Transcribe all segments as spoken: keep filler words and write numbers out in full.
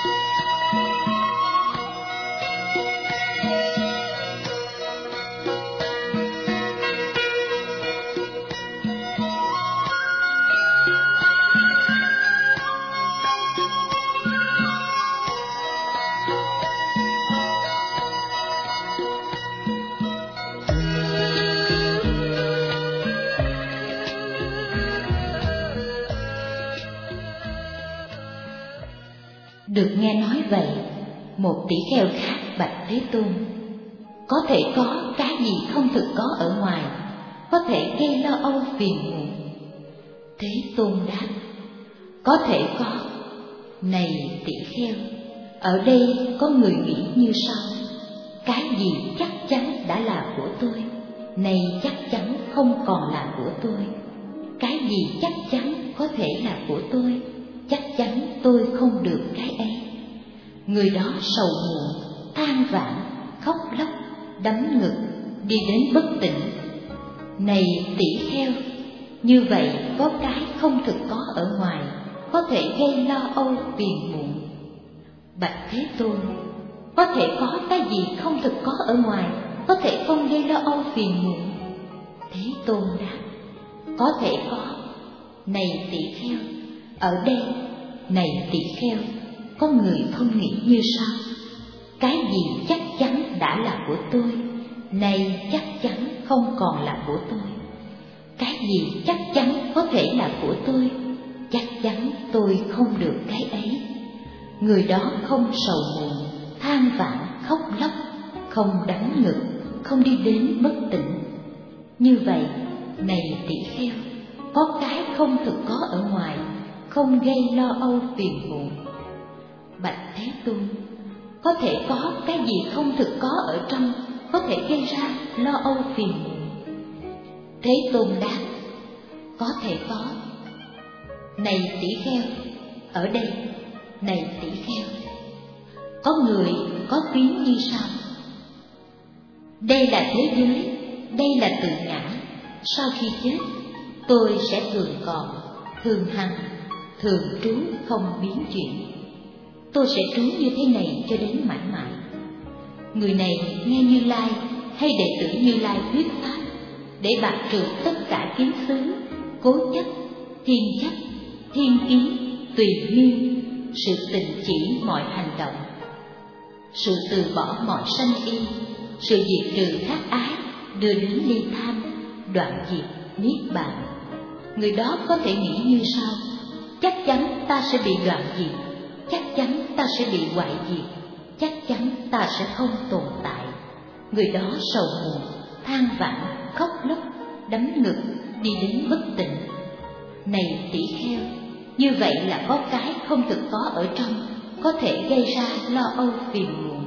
Được nghe nói vậy, một tỷ kheo khác bạch Thế Tôn: có thể có cái gì không thực có ở ngoài, có thể gây lo âu phiền muộn? Thế Tôn đáp: có thể có. Này tỷ kheo, ở đây có người nghĩ như sau: cái gì chắc chắn đã là của tôi, nay chắc chắn không còn là của tôi. Cái gì chắc chắn có thể là của tôi, chắc chắn tôi không được cái ấy. Người đó sầu muộn, than vãn, khóc lóc, đấm ngực, đi đến bất tỉnh. Này tỷ kheo, như vậy có cái không thực có ở ngoài, có thể gây lo âu phiền muộn. Bạch Thế Tôn: có thể có cái gì không thực có ở ngoài, có thể không gây lo âu phiền muộn? Thế Tôn đáp: có thể có. Này tỷ kheo, ở đây, này tỷ kheo, có người không nghĩ như sau: cái gì chắc chắn đã là của tôi, nay chắc chắn không còn là của tôi. Cái gì chắc chắn có thể là của tôi, chắc chắn tôi không được cái ấy. Người đó không sầu muộn, than vãn, khóc lóc, không đắng ngực, không đi đến bất tỉnh. Như vậy, này tỷ kheo, có cái không thực có ở ngoài, không gây lo âu phiền muộn. Bạch Thế Tôn: có thể có cái gì không thực có ở trong, có thể gây ra lo âu phiền muộn? Thế Tôn đáp: có thể có. Này tỷ kheo, ở đây, này tỷ kheo, có người có tiếng như sau: đây là thế giới, đây là tự ngã. Sau khi chết, tôi sẽ thường còn, thường hằng, thường trú, không biến chuyển. Tôi sẽ trú như thế này cho đến mãi mãi. Người này nghe Như Lai hay đệ tử Như Lai thuyết pháp, để bạc trừ tất cả kiến xứ, cố chấp, thiên chấp, thiên kiến, tùy miên, sự tình chỉ mọi hành động, sự từ bỏ mọi sanh y, sự diệt trừ khác ái, đưa đến ly tham, đoạn diệt niết bàn. Người đó có thể nghĩ như sau: chắc chắn ta sẽ bị đoạn diệt, chắc chắn ta sẽ bị hoại diệt, chắc chắn ta sẽ không tồn tại. Người đó sầu muộn, than vãn, khóc lóc, đấm ngực, đi đến bất tỉnh. Này tỷ kheo, như vậy là có cái không thực có ở trong, có thể gây ra lo âu phiền muộn.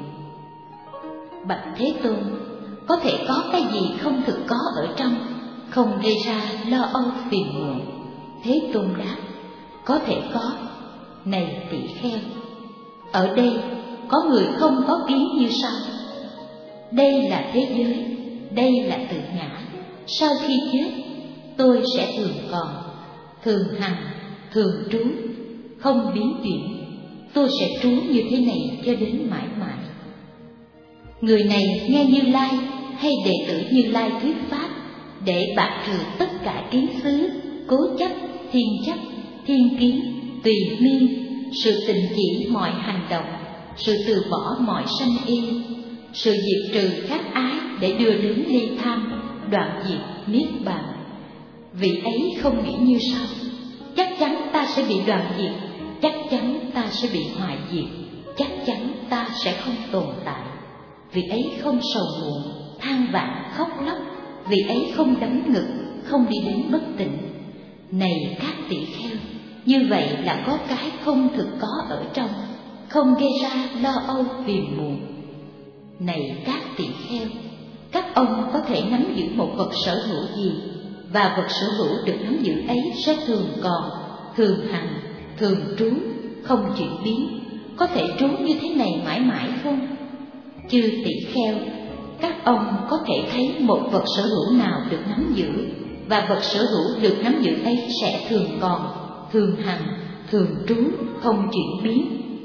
Bạch Thế Tôn: có thể có cái gì không thực có ở trong, không gây ra lo âu phiền muộn? Thế Tôn đáp: có thể có. Này tỷ kheo, ở đây có người không có kiến như sau: đây là thế giới, đây là tự ngã. Sau khi chết, tôi sẽ thường còn, thường hằng, thường trú, không biến chuyển. Tôi sẽ trú như thế này cho đến mãi mãi. Người này nghe Như Lai hay đệ tử Như Lai thuyết pháp, để bạc trừ tất cả kiến xứ, cố chấp, thiên chấp, thiên kiến, tùy miên, sự tình chỉ mọi hành động, sự từ bỏ mọi sanh y, sự diệt trừ khác ái, để đưa đến ly tham, đoạn diệt niết bàn. Vị ấy không nghĩ như sau: chắc chắn ta sẽ bị đoạn diệt, chắc chắn ta sẽ bị hoại diệt, chắc chắn ta sẽ không tồn tại. Vị ấy không sầu muộn, than vãn, khóc lóc. Vị ấy không đấm ngực, không đi đến bất tỉnh. Này các tỷ kheo, như vậy là có cái không thực có ở trong, không gây ra lo âu phiền muộn. Này các tỷ kheo, các ông có thể nắm giữ một vật sở hữu gì, và vật sở hữu được nắm giữ ấy sẽ thường còn, thường hằng, thường trú, không chuyển biến, có thể trú như thế này mãi mãi không? Chư tỷ kheo, các ông có thể thấy một vật sở hữu nào được nắm giữ, và vật sở hữu được nắm giữ ấy sẽ thường còn, thường hằng, thường trú, không chuyển biến,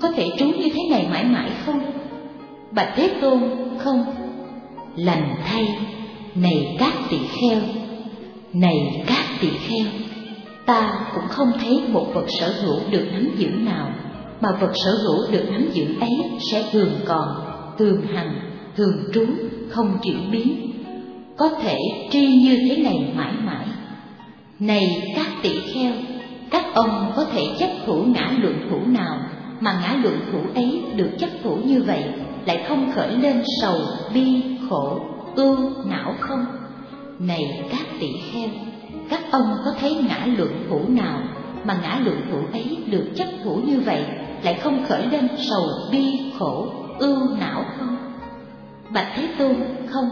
có thể trú như thế này mãi mãi không? Bạch Thế Tôn, không. Lành thay, này các tỳ kheo, này các tỳ kheo, ta cũng không thấy một vật sở hữu được nắm giữ nào mà vật sở hữu được nắm giữ ấy sẽ thường còn, thường hằng, thường trú, không chuyển biến, có thể tri như thế này mãi mãi. Này các tỳ kheo, các ông có thể chấp thủ ngã luận thủ nào mà ngã luận thủ ấy được chấp thủ như vậy lại không khởi lên sầu, bi, khổ, ưu, não không? Này các tỳ kheo, các ông có thấy ngã luận thủ nào mà ngã luận thủ ấy được chấp thủ như vậy lại không khởi lên sầu, bi, khổ, ưu, não không? Bạch Thế Tôn, không.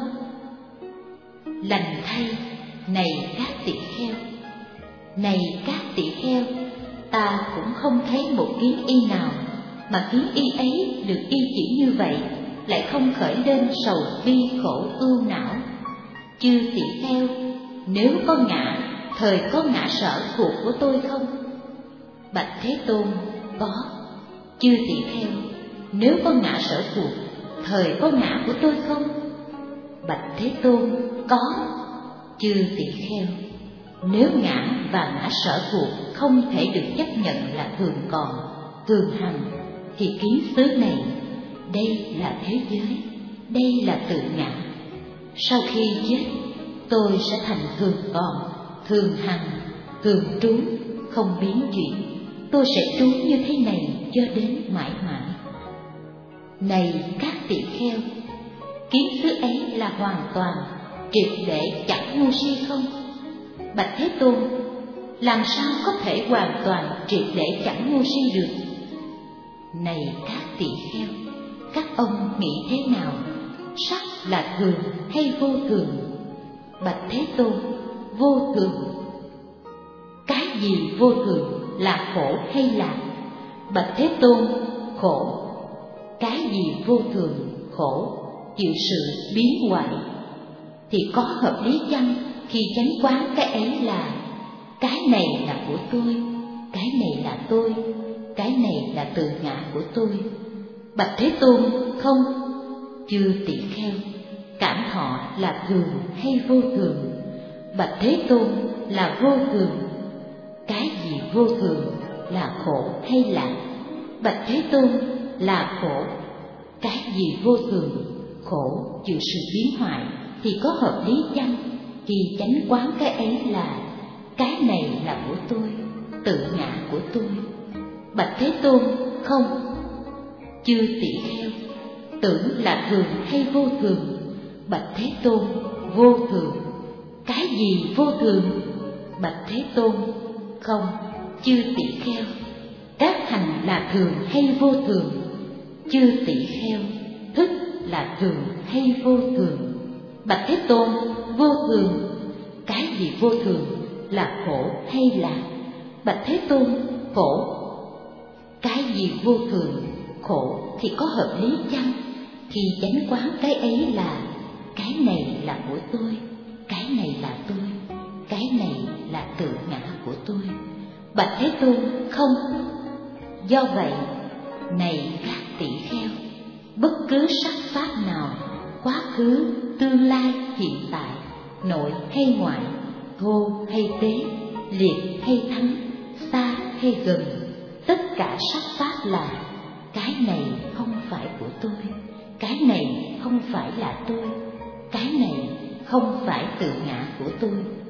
Lành thay, này các tỳ kheo, này các tỳ kheo, ta cũng không thấy một kiến y nào mà kiến y ấy được y chỉ như vậy lại không khởi lên sầu, bi, khổ, ưu, não. Chư tỳ kheo, nếu có ngã, thời có ngã sở thuộc của tôi không? Bạch Thế Tôn, có. Chư tỳ kheo, nếu có ngã sở thuộc, thời có ngã của tôi không? Bạch Thế Tôn, có. Chư tỳ kheo, nếu ngã và ngã sở thuộc không thể được chấp nhận là thường còn, thường hằng, thì kiến xứ này, đây là thế giới, đây là tự ngã. Sau khi chết, tôi sẽ thành thường còn, thường hằng, thường trú, không biến chuyển. Tôi sẽ trú như thế này cho đến mãi mãi. Này các tỳ kheo, kiến xứ ấy là hoàn toàn, triệt để chẳng ngu si không? Bạch Thế Tôn, làm sao có thể hoàn toàn triệt để chẳng ngu si được? Này các tỳ kheo, các ông nghĩ thế nào? Sắc là thường hay vô thường? Bạch Thế Tôn, vô thường. Cái gì vô thường, là khổ hay lạc? Bạch Thế Tôn, khổ. Cái gì vô thường, khổ, chịu sự biến hoại? Thì có hợp lý chăng khi chánh quán cái ấy là cái này là của tôi, cái này là tôi, cái này là tự ngã của tôi? Bạch Thế Tôn, không. Chư tỳ kheo, cảm thọ là thường hay vô thường? Bạch Thế Tôn, là vô thường. Cái gì vô thường, là khổ hay lạc? Bạch Thế Tôn, là khổ. Cái gì vô thường, khổ, chịu sự biến hoại, thì có hợp lý chăng khi chánh quán cái ấy là cái này là của tôi, tự ngã của tôi? Bạch Thế Tôn, không. Chư tỳ kheo, tưởng là thường hay vô thường? Bạch Thế Tôn, vô thường. Cái gì vô thường? Bạch Thế Tôn, không. Chư tỳ kheo, các hành là thường hay vô thường? Chư tỳ kheo, thức là thường hay vô thường? Bạch Thế Tôn, vô thường. Cái gì vô thường, là khổ hay lạc? Bạch Thế Tôn, khổ. Cái gì vô thường, khổ thì có hợp lý chăng khi chánh quán cái ấy là cái này là của tôi, cái này là tôi, cái này là tự ngã của tôi? Bạch Thế Tôn, không. Do vậy, này các tỷ kheo, bất cứ sắc pháp nào, quá khứ, tương lai, hiện tại, nội hay ngoại, thô hay tế, liệt hay thắng, xa hay gần, tất cả sắc pháp là cái này không phải của tôi, cái này không phải là tôi, cái này không phải tự ngã của tôi.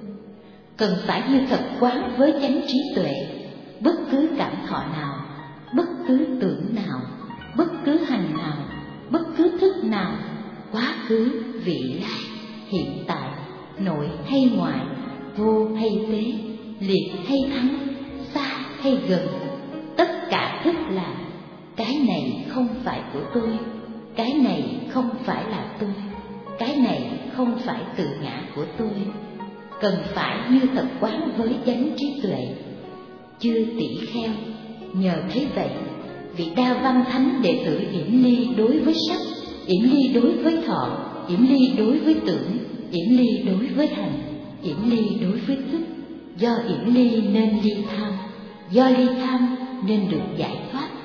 Cần phải như thật quán với chánh trí tuệ, bất cứ cảm thọ nào, bất cứ tưởng nào, bất cứ hành nào, bất cứ thức nào, quá khứ, vị lai, hiện tại, nội hay ngoại, vô hay tế, liệt hay thắng, xa hay gần, tất cả thức là cái này không phải của tôi, cái này không phải là tôi, cái này không phải tự ngã của tôi. Cần phải như thật quán với chánh trí tuệ. Chư tỷ kheo, nhờ thế vậy, vị Đa Văn Thánh đệ tử Yểm Ly đối với sắc, Yểm Ly đối với thọ, Yểm Ly đối với tưởng, Yểm Ly đối với hành, Yểm Ly đối với thức. Do Yểm Ly nên ly tham, do ly tham nên được giải thoát.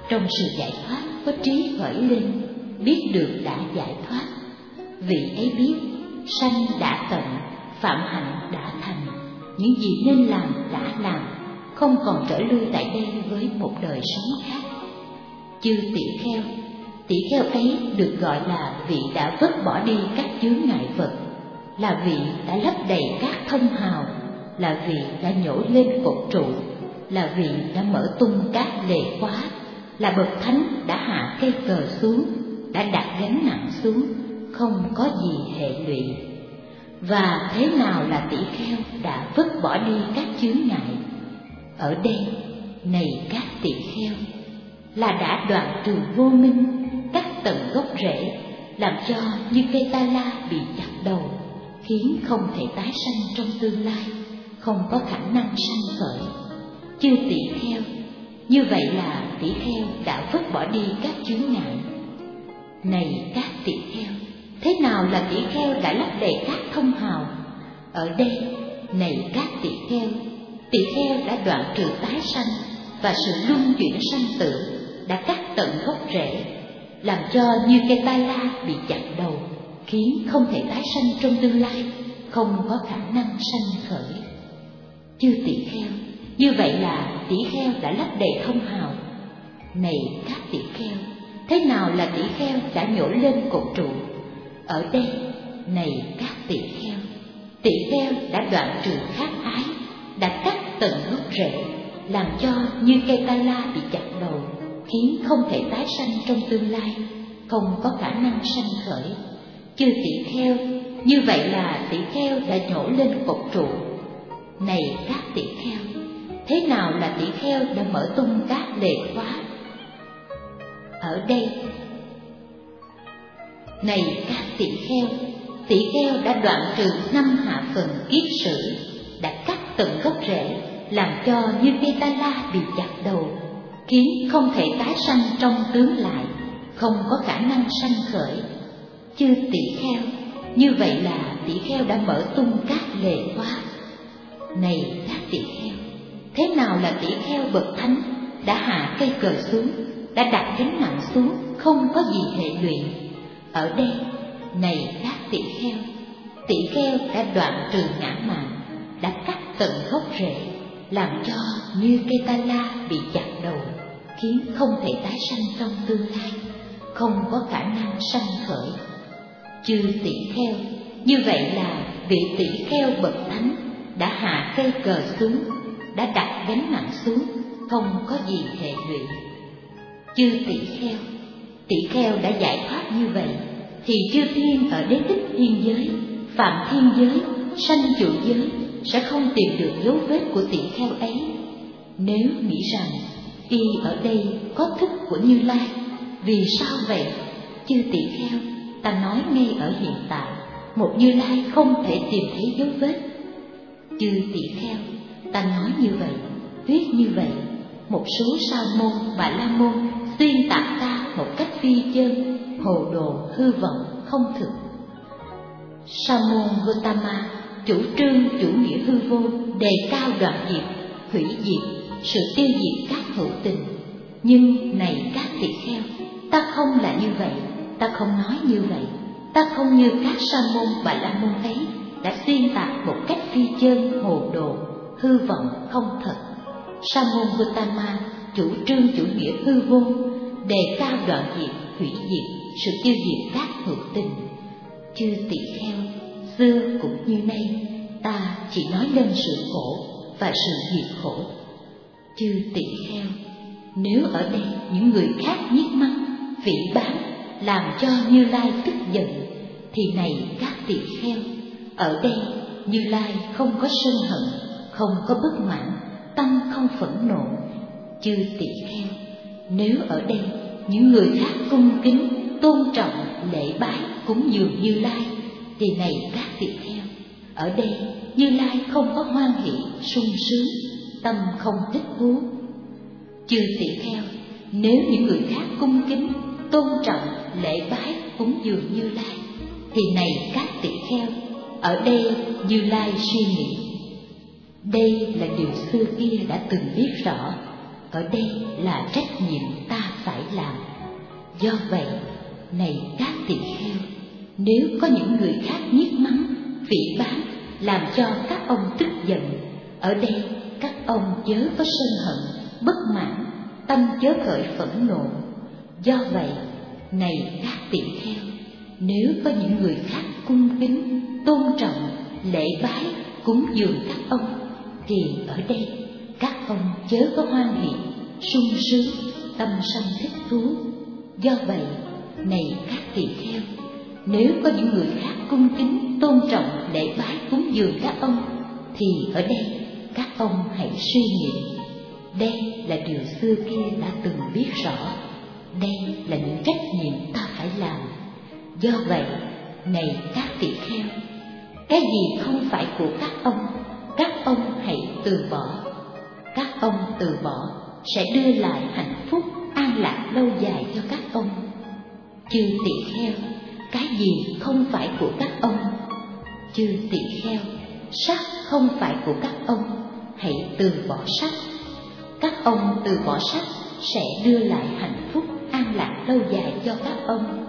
Trong sự giải thoát có trí khởi lên, biết được đã giải thoát. Vị ấy biết sanh đã tận, phạm hạnh đã thành, những gì nên làm đã làm, không còn trở lui tại đây với một đời sống khác. Chư tỷ kheo, tỷ kheo ấy được gọi là vị đã vứt bỏ đi các chướng ngại vật, là vị đã lấp đầy các thông hào, là vị đã nhổ lên cột trụ, là vị đã mở tung các lề khóa, là bậc thánh đã hạ cây cờ xuống, đã đặt gánh nặng xuống, không có gì hệ lụy. Và thế nào là tỷ kheo đã vứt bỏ đi các chướng ngại? Ở đây, này các tỷ kheo, là đã đoạn trừ vô minh, cắt tận gốc rễ, làm cho như cây ta la bị chặt đầu, khiến không thể tái sanh trong tương lai, không có khả năng sanh khởi. Chư tỷ kheo, như vậy là tỷ kheo đã vứt bỏ đi các chướng ngại. Này các tỷ kheo, thế nào là tỷ kheo đã lấp đầy các thông hào? Ở đây, này các tỷ kheo, tỷ kheo đã đoạn trừ tái sanh và sự luân chuyển sanh tử, đã cắt tận gốc rễ, làm cho như cây ta la bị chặt đầu, khiến không thể tái sanh trong tương lai, không có khả năng sanh khởi. Chư tỷ kheo, như vậy là tỷ kheo đã lấp đầy thông hào. Này các tỷ kheo, thế nào là tỷ kheo đã nhổ lên cột trụ? Ở đây, này các tỷ kheo, tỷ kheo đã đoạn trừ khát ái, đã cắt tận gốc rễ, làm cho như cây ta la bị chặt đầu, khiến không thể tái sanh trong tương lai, không có khả năng sanh khởi. Chư tỷ kheo, như vậy là tỷ kheo đã nhổ lên cột trụ. Này các tỷ kheo, thế nào là tỷ kheo đã mở tung các lề khóa? Ở đây, này các tỷ kheo, tỷ kheo đã đoạn trừ năm hạ phần kiết sử, đã cắt tận gốc rễ, làm cho như cây ta la bị chặt đầu, khiến không thể tái sanh trong tướng lại, không có khả năng sanh khởi. Chư tỷ kheo, như vậy là tỷ kheo đã mở tung các lề khóa. Này các tỷ kheo, thế nào là tỷ kheo bậc thánh đã hạ cây cờ xuống, đã đặt gánh nặng xuống, không có gì hệ lụy? Ở đây, này các tỷ kheo, tỷ kheo đã đoạn trừ ngã mạn, đã cắt tận gốc rễ, làm cho như cây ta la bị chặt đầu, khiến không thể tái sanh trong tương lai, không có khả năng sanh khởi. Chư tỷ kheo, như vậy là vị tỷ kheo bậc thánh đã hạ cây cờ xuống, đã đặt gánh nặng xuống, không có gì hệ lụy. Chư tỷ kheo, tỷ kheo đã giải thoát như vậy, thì chư thiên ở đế thích thiên giới, phạm thiên giới, sanh trụ giới sẽ không tìm được dấu vết của tỷ kheo ấy. Nếu nghĩ rằng y ở đây có thức của Như Lai, vì sao vậy? Chư tỷ kheo, ta nói ngay ở hiện tại, một Như Lai không thể tìm thấy dấu vết. Chư tỷ kheo, ta nói như vậy, thuyết như vậy, một số sa môn và la môn xuyên tạc ta một cách phi chân, hồ đồ, hư vọng, không thực. Sa môn Gotama chủ trương chủ nghĩa hư vô, đề cao đoạn diệt, hủy diệt, sự tiêu diệt các hữu tình. Nhưng này các tỷ kheo, ta không là như vậy, ta không nói như vậy, ta không như các sa môn và la môn ấy đã xuyên tạc một cách phi chân, hồ đồ, hư vọng, không thật. Sa môn Gotama chủ trương chủ nghĩa hư vô, đề cao đoạn diệt, hủy diệt, sự tiêu diệt các hữu tình. Chư tỷ kheo, xưa cũng như nay, ta chỉ nói lên sự khổ và sự diệt khổ. Chư tỷ kheo, nếu ở đây những người khác nhiếc mắng, phỉ báng, làm cho Như Lai tức giận, thì này các tỷ kheo, ở đây Như Lai không có sân hận, không có bất mãn, tâm không phẫn nộ. Chư tỷ kheo, nếu ở đây những người khác cung kính, tôn trọng, lễ bái, cúng dường Như Lai, thì này các tỷ kheo, ở đây Như Lai không có hoan hỷ, sung sướng, tâm không thích thú. Chư tỷ kheo, nếu những người khác cung kính, tôn trọng, lễ bái, cúng dường Như Lai, thì này các tỷ kheo, ở đây Như Lai suy nghĩ, đây là điều xưa kia đã từng biết rõ, ở đây là trách nhiệm ta phải làm. Do vậy, này các tỳ kheo, nếu có những người khác nhiếc mắng, phỉ báng, làm cho các ông tức giận, ở đây các ông chớ có sân hận, bất mãn, tâm chớ khởi phẫn nộ. Do vậy, này các tỳ kheo, nếu có những người khác cung kính, tôn trọng, lễ bái, cúng dường các ông, thì ở đây các ông chớ có hoan hỷ, sung sướng, tâm sanh thích thú. Do vậy, này các tỳ kheo, nếu có những người khác cung kính, tôn trọng, lễ bái, cúng dường các ông, thì ở đây các ông hãy suy nghĩ, đây là điều xưa kia đã từng biết rõ, đây là những trách nhiệm ta phải làm. Do vậy, này các tỳ kheo, cái gì không phải của các ông, các ông hãy từ bỏ. Các ông từ bỏ sẽ đưa lại hạnh phúc an lạc lâu dài cho các ông. Chư tỳ kheo, cái gì không phải của các ông? Chư tỳ kheo, sắc không phải của các ông, hãy từ bỏ sắc. Các ông từ bỏ sắc sẽ đưa lại hạnh phúc an lạc lâu dài cho các ông.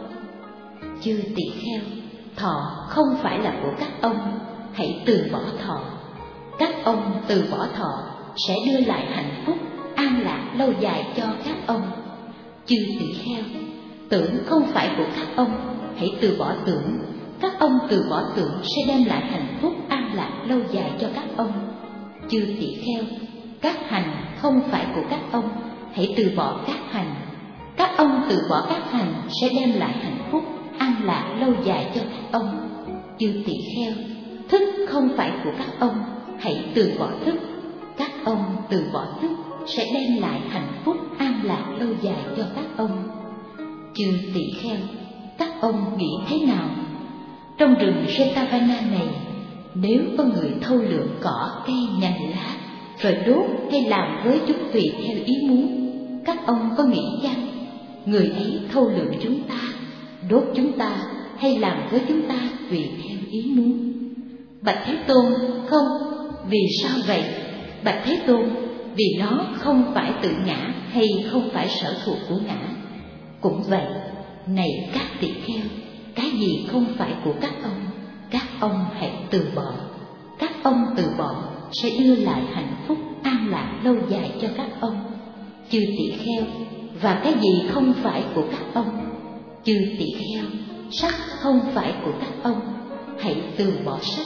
Chư tỳ kheo, thọ không phải là của các ông, hãy từ bỏ thọ. Các ông từ bỏ thọ sẽ đưa lại hạnh phúc an lạc lâu dài cho các ông. Chư tỳ kheo, tưởng không phải của các ông, hãy từ bỏ tưởng. Các ông từ bỏ tưởng sẽ đem lại hạnh phúc an lạc lâu dài cho các ông. Chư tỳ kheo, các hành không phải của các ông, hãy từ bỏ các hành. Các ông từ bỏ các hành sẽ đem lại hạnh phúc an lạc lâu dài cho các ông. Chư tỳ kheo, thức không phải của các ông, hãy từ bỏ thức. Các ông từ bỏ thức sẽ đem lại hạnh phúc an lạc lâu dài cho các ông. Chư tỳ kheo, các ông nghĩ thế nào? Trong rừng Jetavana này, nếu có người thâu lượm cỏ, cây, nhành lá, rồi đốt hay làm với chúng tùy theo ý muốn, các ông có nghĩ chăng người ấy thâu lượm chúng ta, đốt chúng ta hay làm với chúng ta tùy theo ý muốn? Bạch Thế Tôn, không. Vì sao vậy? Bạch Thế Tôn, vì nó không phải tự ngã hay không phải sở thuộc của ngã. Cũng vậy, này các tỳ kheo, cái gì không phải của các ông, các ông hãy từ bỏ. Các ông từ bỏ sẽ đưa lại hạnh phúc an lạc lâu dài cho các ông. Chư tỳ kheo, và cái gì không phải của các ông? Chư tỳ kheo, sắc không phải của các ông, hãy từ bỏ sắc.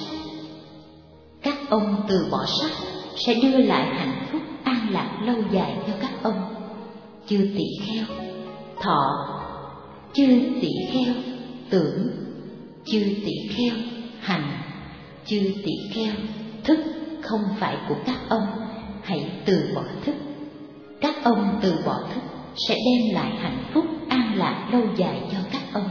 Các ông từ bỏ sắc sẽ đưa lại hạnh phúc an lạc lâu dài cho các ông. Chư tỳ kheo, thọ. Chư tỳ kheo, tưởng. Chư tỳ kheo, hành. Chư tỳ kheo, thức không phải của các ông, hãy từ bỏ thức. Các ông từ bỏ thức sẽ đem lại hạnh phúc an lạc lâu dài cho các ông.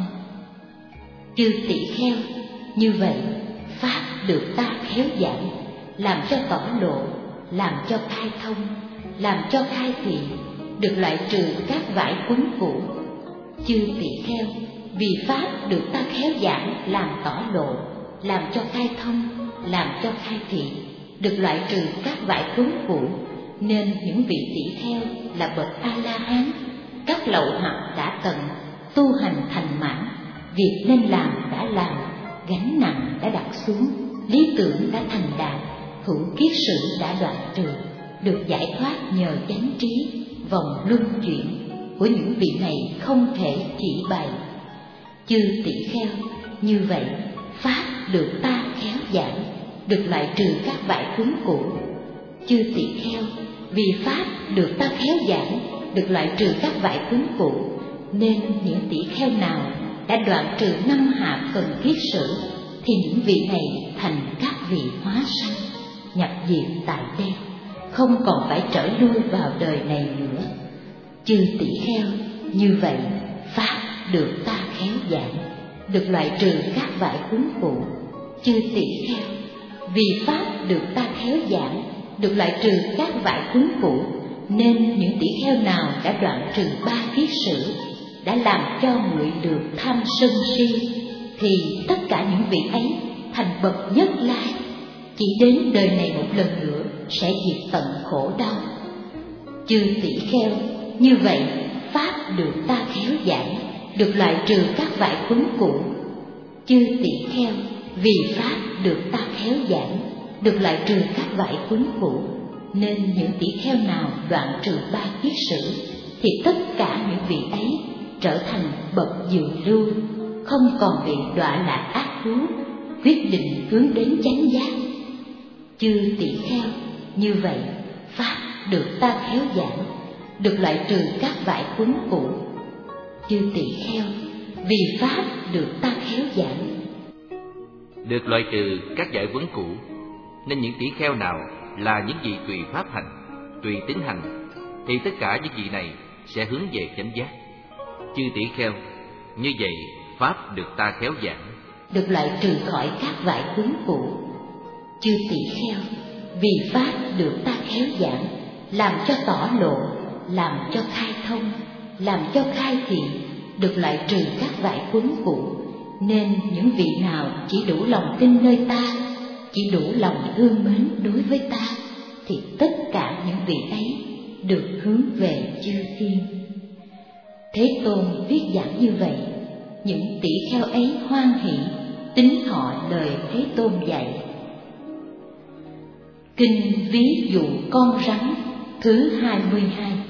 Chư tỳ kheo, như vậy pháp được ta khéo giảng, làm cho tỏ lộ, làm cho khai thông, làm cho khai thị, được loại trừ các vải quấn cũ. Chư tỳ kheo, vì pháp được ta khéo giảng, làm tỏ lộ, làm cho khai thông, làm cho khai thị, được loại trừ các vải quấn cũ, nên những vị tỷ kheo là bậc A La Hán, các lậu hoặc đã tận, tu hành thành mãn, việc nên làm đã làm, gánh nặng đã đặt xuống, lý tưởng đã thành đạt, hữu kiết sử đã đoạn trừ, được giải thoát nhờ chánh trí. Vòng luân chuyển của những vị này không thể chỉ bày. Chư tỷ kheo, như vậy pháp được ta khéo giảng, được loại trừ các vải quấn cũ. Chư tỷ kheo, vì pháp được ta khéo giảng, được loại trừ các vải quấn cũ, nên những tỷ kheo nào đã đoạn trừ năm hạ phần kiết sử, thì những vị này thành các vị hóa sanh, nhập diệt tại đây, không còn phải trở lui vào đời này nữa. Chư tỷ kheo, như vậy pháp được ta khéo giảng, được loại trừ các vải quấn cũ. Chư tỷ kheo, vì pháp được ta khéo giảng, được loại trừ các vải quấn cũ, nên những tỷ kheo nào đã đoạn trừ ba kiết sử, đã làm cho nguội được tham sân si, thì tất cả những vị ấy thành bậc nhất lai, chỉ đến đời này một lần nữa sẽ diệt tận khổ đau. Chư tỷ kheo, như vậy pháp được ta khéo giảng, được loại trừ các vải quấn cũ. Chư tỷ kheo, vì pháp được ta khéo giảng, được loại trừ các vải quấn cũ, nên những tỷ kheo nào đoạn trừ ba kiết sử, thì tất cả những vị ấy trở thành bậc dường lưu, không còn bị đọa lạc ác thú, quyết định hướng đến chánh giác. Chư tỷ kheo, như vậy pháp được ta khéo giảng, được loại trừ các vải quấn cũ. Chư tỷ kheo, vì pháp được ta khéo giảng, được loại trừ các giải quấn cũ, nên những tỷ kheo nào là những vị tùy pháp hành, tùy tính hành, thì tất cả những vị này sẽ hướng về chánh giác. Chư tỷ kheo, như vậy pháp được ta khéo giảng, được loại trừ khỏi các vải quấn cũ. Chư tỷ kheo, vì pháp được ta khéo giảng, làm cho tỏ lộ, làm cho khai thông, làm cho khai thị, được loại trừ các vải quấn cũ, nên những vị nào chỉ đủ lòng tin nơi ta, chỉ đủ lòng thương mến đối với ta, thì tất cả những vị ấy được hướng về chư thiên. Thế Tôn viết giảng như vậy, những tỷ kheo ấy hoan hỷ tín họ lời Thế Tôn dạy. Kinh ví dụ con rắn thứ hai mươi hai.